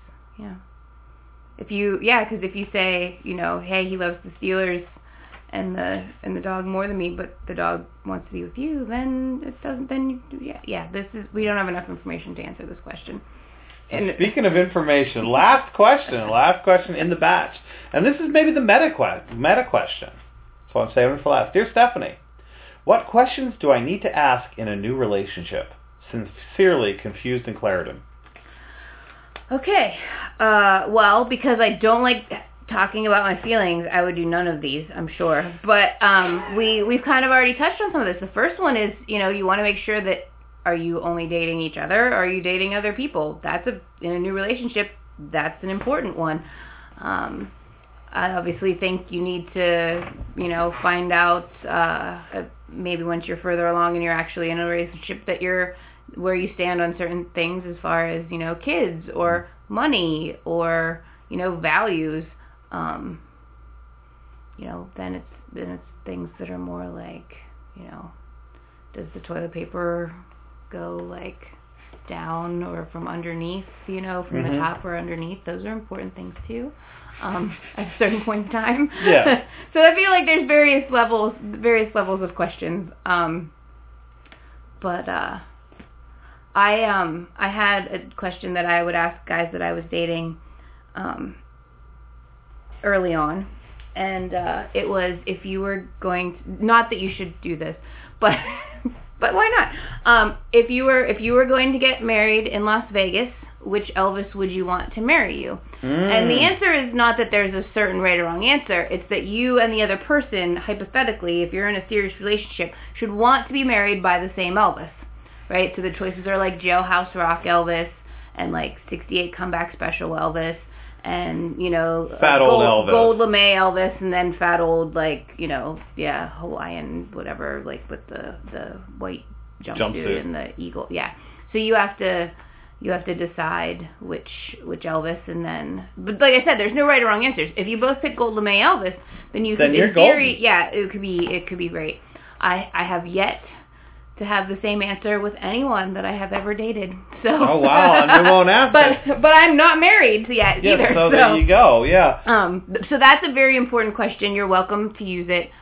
because if you say, hey, he loves the Steelers and the dog more than me, but the dog wants to be with you, then it doesn't. Then we don't have enough information to answer this question. And speaking of information, last question in the batch, and this is maybe the meta question. So I'm saving it for last. Dear Stephanie, What questions do I need to ask in a new relationship? Sincerely, Confused and Clarendon. Okay. Well, because I don't like talking about my feelings, I would do none of these, I'm sure. But we've kind of already touched on some of this. The first one is, you want to make sure that, are you only dating each other, or are you dating other people? In a new relationship, that's an important one. I obviously think you need to, find out, maybe once you're further along and you're actually in a relationship, that where you stand on certain things as far as, kids or money or, values. Then it's things that are more like, does the toilet paper go like down or from underneath, from the top or underneath? Those are important things too. At a certain point in time. Yeah. So I feel like there's various levels of questions. But I had a question that I would ask guys that I was dating early on, and it was, if you were going to, not that you should do this, but but why not? If you were going to get married in Las Vegas, which Elvis would you want to marry you? And the answer is not that there's a certain right or wrong answer. It's that you and the other person, hypothetically, if you're in a serious relationship, should want to be married by the same Elvis, right? So the choices are like Jailhouse Rock Elvis and like 68 Comeback Special Elvis and, fat old Elvis. Gold LeMay Elvis, and then fat old, like, Hawaiian whatever, like with the white jumpsuit and the eagle. Yeah. So you have to decide which Elvis, and then, but like I said, there's no right or wrong answers. If you both pick Gold LeMay Elvis, then you could, in theory, yeah, it could be great. I have yet to have the same answer with anyone that I have ever dated. So. Oh wow, and we won't ask but I'm not married yet either. So there you go. Yeah. So that's a very important question. You're welcome to use it.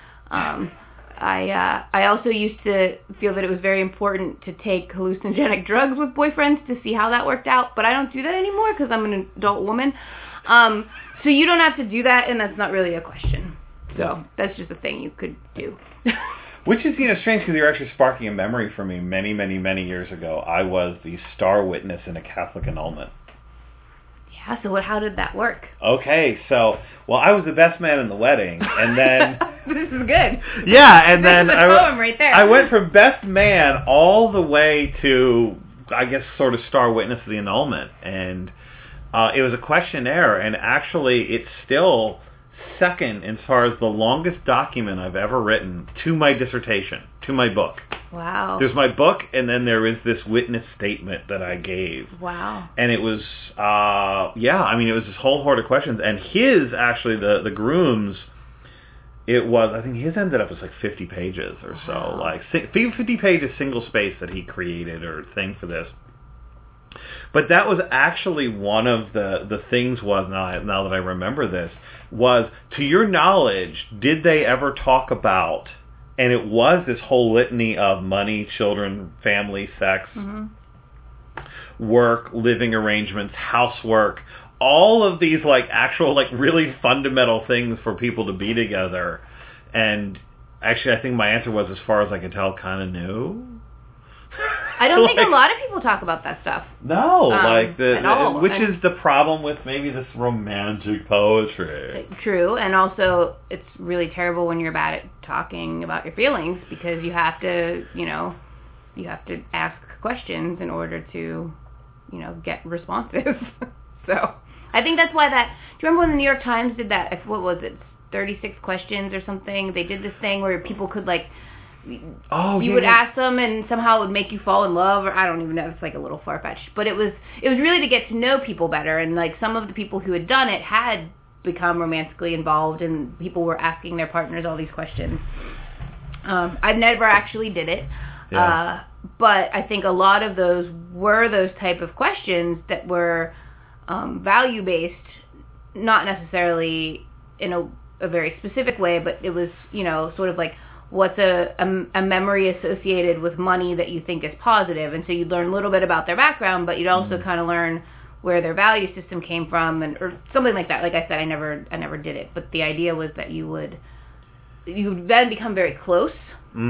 I also used to feel that it was very important to take hallucinogenic drugs with boyfriends to see how that worked out, but I don't do that anymore because I'm an adult woman. So you don't have to do that, and that's not really a question. So that's just a thing you could do. Which is, strange, because you're actually sparking a memory for me. Many, many, many years ago, I was the star witness in a Catholic annulment. Yeah, so how did that work? Okay, so, I was the best man in the wedding, and then... This is good. Yeah, and then... This is a poem right there. I went from best man all the way to, I guess, sort of star witness of the annulment, and it was a questionnaire, and actually it's still second as far as the longest document I've ever written to my dissertation, to my book. Wow. There's my book, and then there is this witness statement that I gave. Wow. And it was, it was this whole horde of questions. And his, actually, the groom's, it was, I think his ended up as like 50 pages or so. Wow. Like 50 pages single space that he created or thing for this. But that was actually one of the things was, now that I remember this, was, to your knowledge, did they ever talk about, and it was this whole litany of money, children, family, sex, work, living arrangements, housework, all of these like actual like really fundamental things for people to be together. And actually I think my answer was, as far as I could tell, kind of no. I don't think a lot of people talk about that stuff. No, at all. Which is the problem with maybe this romantic poetry. True, and also it's really terrible when you're bad at talking about your feelings, because you have to ask questions in order to, get responses. So I think that's why do you remember when the New York Times did that? What was it? 36 questions or something. They did this thing where people could like. You would ask them, and somehow it would make you fall in love, or I don't even know. It's like a little far-fetched, but it was really to get to know people better. And like some of the people who had done it had become romantically involved, and people were asking their partners all these questions. I never actually did it, but I think a lot of those were those type of questions that were value-based, not necessarily in a very specific way, but it was sort of like, what's a memory associated with money that you think is positive? And so you'd learn a little bit about their background, but you'd also kind of learn where their value system came from, or something like that. Like I said, I never did it, but the idea was that you would then become very close,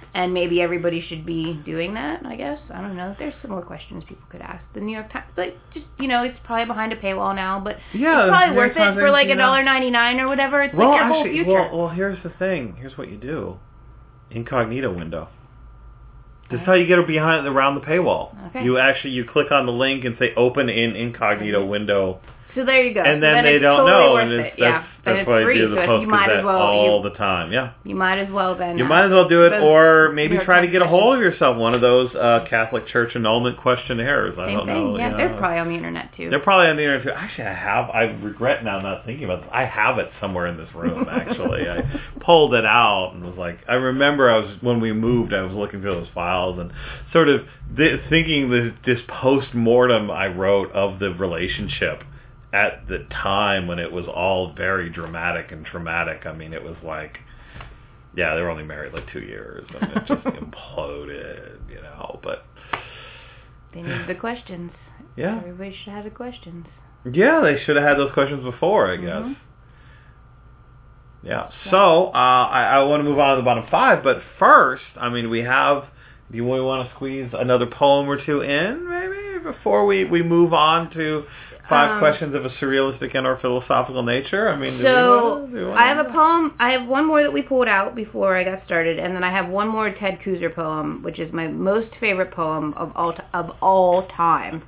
and maybe everybody should be doing that, I guess. I don't know. There's similar questions people could ask. The New York Times, but just, it's probably behind a paywall now, but it's probably worth it for like $1.99 or whatever. It's like your whole future. Well, here's the thing. Here's what you do. Incognito window. This is how you get around the paywall. Okay. You click on the link and say open in incognito window. So there you go. And then they don't know, and that's why I do the Post Gazette all the time. Yeah. You might as well then. You might as well do it, or maybe try to get a hold of yourself one of those Catholic Church annulment questionnaires. I don't know. Yeah, they're probably on the internet too. They're probably on the internet too. Actually, I regret now not thinking about this. I have it somewhere in this room. Actually, I pulled it out and was like, I remember when we moved, I was looking through those files and sort of thinking this post-mortem I wrote of the relationship. At the time when it was all very dramatic and traumatic, I mean, it was like, they were only married like 2 years, and it just imploded, but... They needed the questions. Yeah. Everybody should have the questions. Yeah, they should have had those questions before, I guess. Mm-hmm. Yeah, so, I want to move on to the bottom 5, but first, I mean, do you want to squeeze another poem or two in, maybe, before we move on to... 5 questions of a surrealistic and or philosophical nature. I mean, I have a poem. I have one more that we pulled out before I got started, and then I have one more Ted Kooser poem, which is my most favorite poem of all time.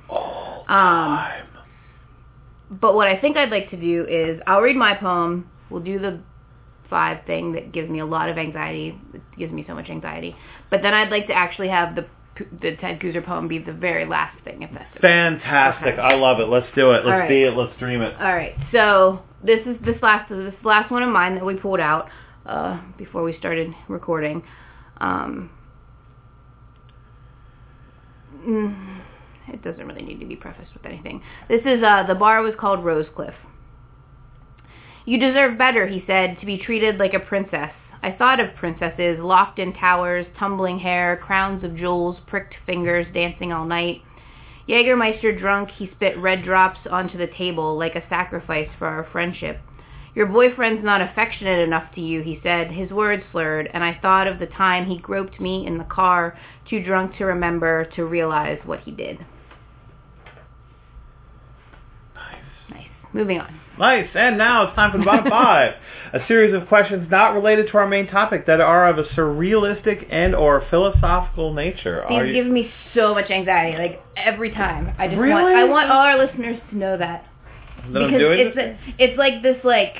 But what I think I'd like to do is I'll read my poem. We'll do the 5 thing that gives me a lot of anxiety. It gives me so much anxiety. But then I'd like to actually have the Ted Kooser poem be the very last thing, if that's okay. Fantastic. Okay. I love it. Let's do it. Let's be it. Let's dream it. All right. So this last one of mine that we pulled out before we started recording. It doesn't really need to be prefaced with anything. This is, the bar was called Rosecliff. You deserve better, he said, to be treated like a princess. I thought of princesses, locked in towers, tumbling hair, crowns of jewels, pricked fingers, dancing all night. Jägermeister drunk, he spit red drops onto the table like a sacrifice for our friendship. Your boyfriend's not affectionate enough to you, he said, his words slurred, and I thought of the time he groped me in the car, too drunk to remember, to realize what he did. Nice. Moving on. Nice. And now it's time for the bottom 5. A series of questions not related to our main topic that are of a surrealistic and or philosophical nature. These give me so much anxiety, like every time. I want all our listeners to know that. Because it's like this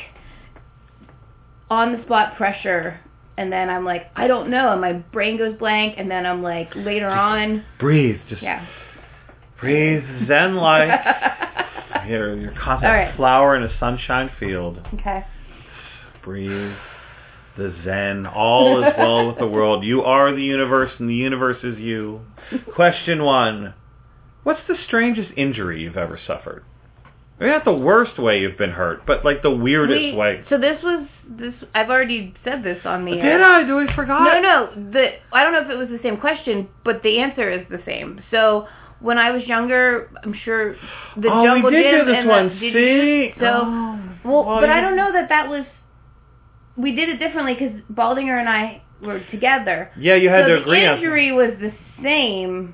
on the spot pressure, and then I'm like, I don't know, and my brain goes blank, and then I'm like, later on, breathe, breathe, Zen like. You're constantly a flower in a sunshine field. Okay. Breathe. The Zen. All is well with the world. You are the universe, and the universe is you. Question 1. What's the strangest injury you've ever suffered? Maybe not the worst way you've been hurt, but like the weirdest way. So this. I've already said this on the. Did I? Do I forgot? No. I don't know if it was the same question, but the answer is the same. So. When I was younger, I'm sure the jungle we did gym do this and one. See? But I don't know that was. We did it differently because Baldinger and I were together. Yeah, you had to agree on. The injury was the same.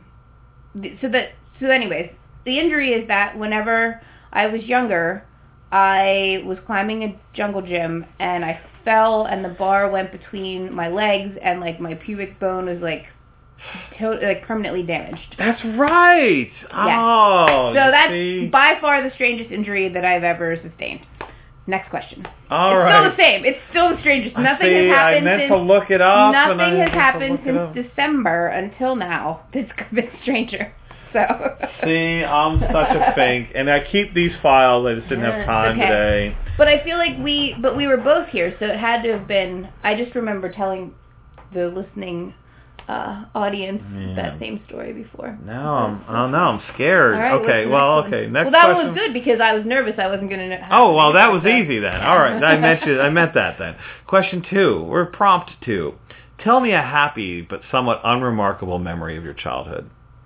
So anyways, the injury is that whenever I was younger, I was climbing a jungle gym and I fell and the bar went between my legs and like my pubic bone was like permanently damaged. That's right. Yeah. Oh, so that's by far the strangest injury that I've ever sustained. Next question. All it's right. Still the same. It's still the strangest. Nothing has happened. I meant to look it up. Nothing has happened since December until now. It's been stranger. So. See, I'm such a fink, and I keep these files. I just didn't have time today. But I feel like we were both here, so it had to have been. I just remember telling the listening audience that same story before. Now I'm scared. Right, okay, next question. Well, that one was good because I was nervous. I wasn't going to know. Oh, well, that was easy then. All right, I meant that then. Question 2, or prompt 2. Tell me a happy but somewhat unremarkable memory of your childhood.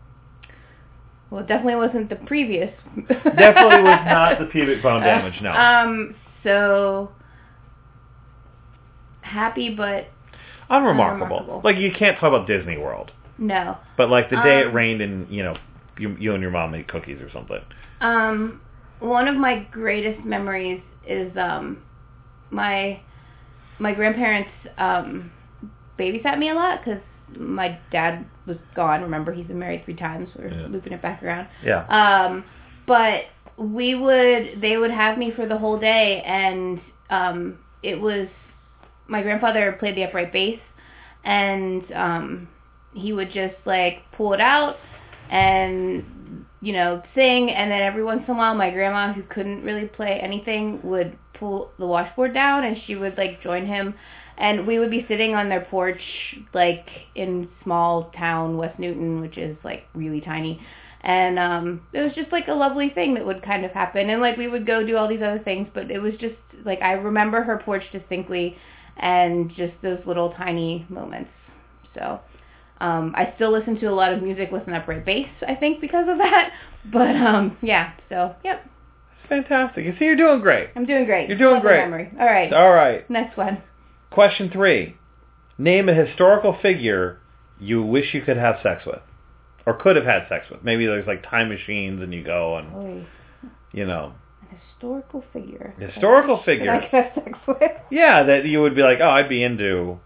Well, it definitely wasn't the previous. Definitely was not the pubic bone damage, no. So, happy but... Unremarkable. Like, you can't talk about Disney World. No. But, like, the day it rained and, you and your mom made cookies or something. One of my greatest memories is my grandparents babysat me a lot because my dad was gone. Remember, he's been married 3 times. We're looping it back around. Yeah. But they would have me for the whole day, and it was, my grandfather played the upright bass, and he would just, like, pull it out and, sing, and then every once in a while my grandma, who couldn't really play anything, would pull the washboard down, and she would, like, join him, and we would be sitting on their porch, like, in small town West Newton, which is, like, really tiny, and it was just, like, a lovely thing that would kind of happen, and, like, we would go do all these other things, but it was just, like, I remember her porch distinctly, and just those little tiny moments, so... I still listen to a lot of music with an upright bass, I think, because of that. But, yeah, so, yep. It's fantastic. You see, you're doing great. I'm doing great. You're doing great. Memory. All right. All right. Next one. Question 3. Name a historical figure you wish you could have sex with. Or could have had sex with. Maybe there's, like, time machines and you go and, An historical figure. Historical figure. That I could have sex with. Yeah, that you would be like, oh, I'd be into...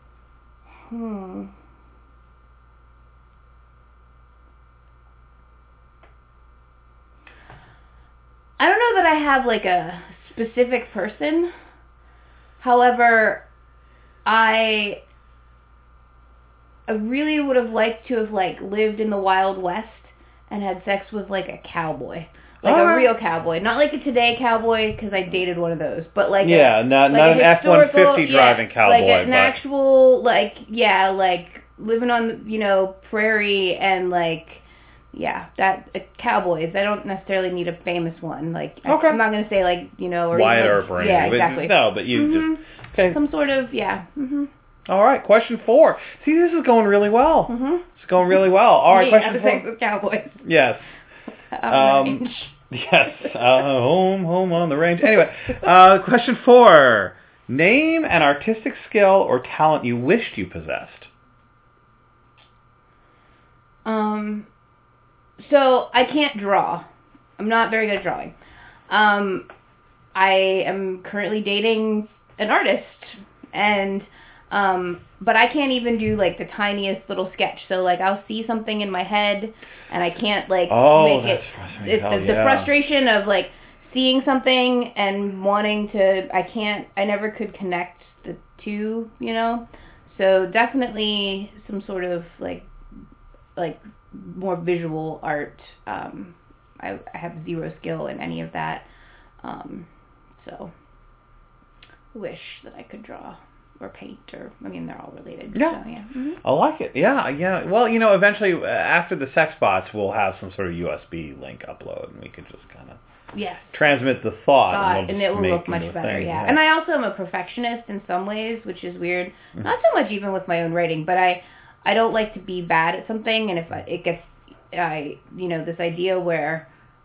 I don't know that I have, like, a specific person. However, I really would have liked to have, like, lived in the Wild West and had sex with, like, a cowboy. Like, a real cowboy. Not like a today cowboy, because I dated one of those. But, like, not an F-150 driving cowboy. Like, an actual, like, living on, prairie and, like... Yeah, cowboys. I don't necessarily need a famous one. Like, okay. I'm not going to say, like, or... Wyatt Earp or anything. Yeah, exactly. No, but you just... Okay. Some sort of, yeah. All right, question 4. See, this is going really well. It's going really well. All right, question 4. With cowboys. Yes. Yes. Home on the range. Anyway, question 4. Name an artistic skill or talent you wished you possessed. So, I can't draw. I'm not very good at drawing. I am currently dating an artist, and, but I can't even do, like, the tiniest little sketch. So, like, I'll see something in my head, and I can't, like, make it... It's the frustration of, like, seeing something and wanting to... I never could connect the two, So, definitely some sort of, like more visual art. I have zero skill in any of that. So I wish that I could draw or paint they're all related. Yeah. So, yeah. I like it. Yeah. Well, eventually after the sex bots, we'll have some sort of USB link upload and we can just kind of transmit the thought. And it will look much better, yeah. And I also am a perfectionist in some ways, which is weird. Not so much even with my own writing, but I don't like to be bad at something, and if it gets, this idea where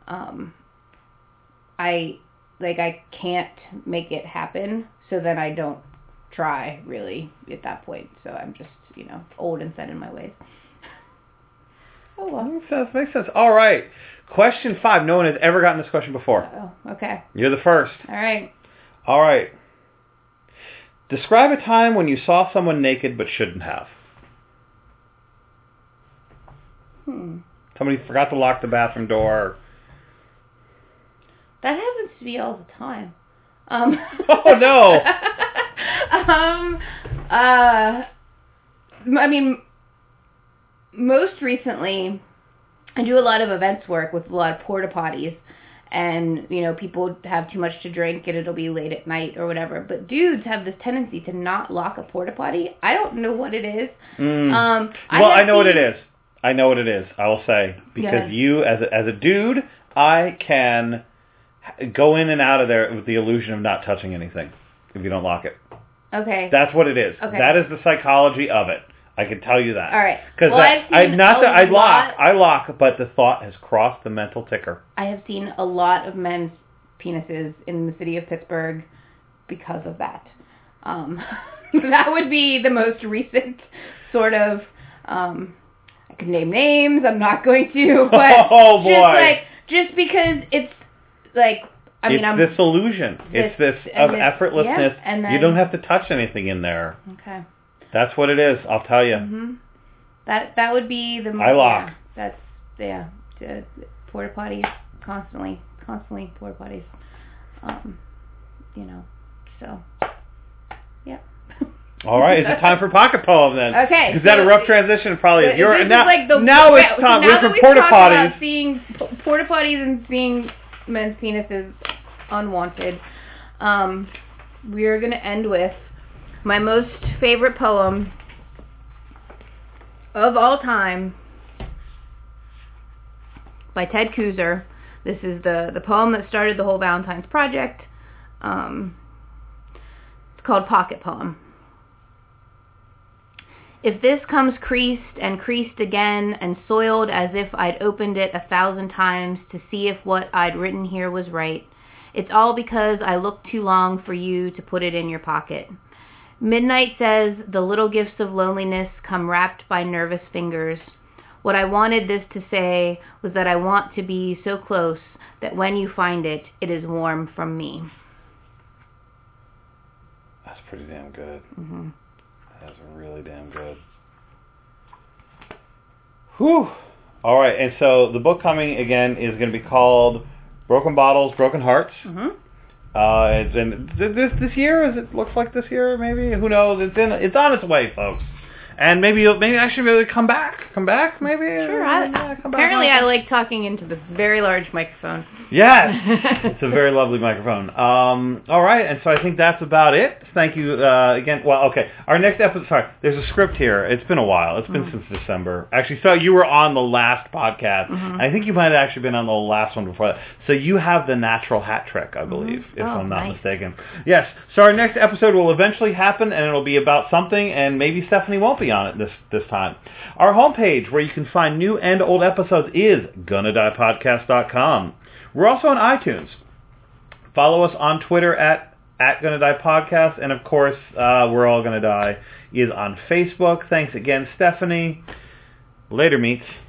I can't make it happen, so then I don't try, really, at that point. So I'm just, old and set in my ways. Oh, well. Makes sense. All right. Question 5. No one has ever gotten this question before. Oh, okay. You're the first. All right. Describe a time when you saw someone naked but shouldn't have. Somebody forgot to lock the bathroom door. That happens to me all the time. Oh, no. Most recently, I do a lot of events work with a lot of porta potties. And, people have too much to drink and it'll be late at night or whatever. But dudes have this tendency to not lock a porta potty. I don't know what it is. I know what it is. I know what it is, I will say. Because you, as a dude, I can go in and out of there with the illusion of not touching anything if you don't lock it. Okay. That's what it is. Okay. That is the psychology of it. I can tell you that. All right. Because I lock, but the thought has crossed the mental ticker. I have seen a lot of men's penises in the city of Pittsburgh because of that. That would be the most recent sort of, I could name names, I'm not going to, but oh boy. just because it's like, it's this illusion. It's this of effortlessness. Yeah, and then, you don't have to touch anything in there. Okay. That's what it is, I'll tell you. Mm-hmm. That would be the... I lock. That's, porta potties, constantly porta potties. So, yeah. All right, is it time for pocket poem then? Okay. Is that a rough transition? Probably. Now it's time. Now we're from porta potties. About seeing porta potties and seeing men's penises unwanted. We're gonna end with my most favorite poem of all time by Ted Kooser. This is the poem that started the whole Valentine's Project. It's called Pocket Poem. If this comes creased and creased again and soiled as if I'd opened it 1,000 times to see if what I'd written here was right, it's all because I looked too long for you to put it in your pocket. Midnight says the little gifts of loneliness come wrapped by nervous fingers. What I wanted this to say was that I want to be so close that when you find it, it is warm from me. That's pretty damn good. Mm-hmm. That's really damn good. Whew. All right, and so the book coming again is going to be called Broken Bottles, Broken Hearts. Mm-hmm. And this year, it looks like this year, maybe. Who knows? It's on its way, folks. And maybe I should really come back, maybe. Sure. Apparently, I like talking into this very large microphone. Yes, it's a very lovely microphone. All right, and so I think that's about it. Thank you again. Well, okay, our next episode. Sorry, there's a script here. It's been a while. It's been since December. Actually, so you were on the last podcast. Mm-hmm. I think you might have actually been on the last one before that. So you have the natural hat trick, I believe, if I'm not mistaken. Yes. So our next episode will eventually happen, and it'll be about something, and maybe Stephanie won't be on it this time. Our homepage, where you can find new and old episodes, is GonnaDiePodcast.com. We're also on iTunes. Follow us on Twitter at GonnaDiePodcast, and of course, We're All Gonna Die is on Facebook. Thanks again, Stephanie. Later, meets.